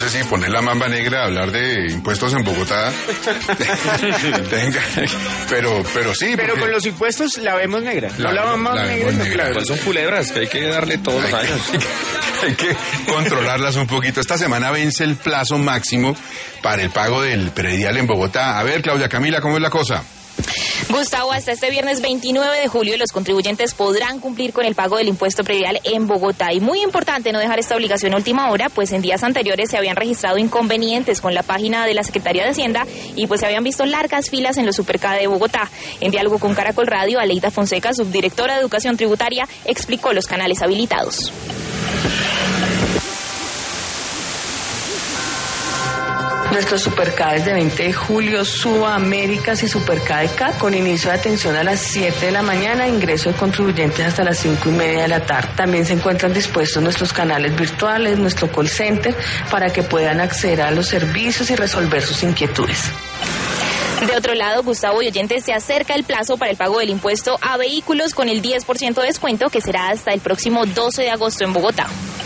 Sí, poner la mamba negra a hablar de impuestos en Bogotá. pero sí. Pero porque... con los impuestos la vemos negra. La mamba negra. negra. Pues son culebras que hay que darle todos los años. Hay que controlarlas un poquito. Esta semana vence el plazo máximo para el pago del predial en Bogotá. A ver, Claudia Camila, ¿cómo es la cosa? Gustavo, hasta este viernes 29 de julio los contribuyentes podrán cumplir con el pago del impuesto predial en Bogotá. Y muy importante no dejar esta obligación a última hora, pues en días anteriores se habían registrado inconvenientes con la página de la Secretaría de Hacienda y pues se habían visto largas filas en los Superca de Bogotá. En diálogo con Caracol Radio, Aleida Fonseca, subdirectora de Educación Tributaria, explicó los canales habilitados. Nuestros Supercades de 20 de julio, Suba, Américas y Supercade CAT, con inicio de atención a las 7 de la mañana, ingreso de contribuyentes hasta las 5:30 de la tarde. También se encuentran dispuestos nuestros canales virtuales, nuestro call center, para que puedan acceder a los servicios y resolver sus inquietudes. De otro lado, Gustavo y oyentes, se acerca el plazo para el pago del impuesto a vehículos con el 10% de descuento que será hasta el próximo 12 de agosto en Bogotá.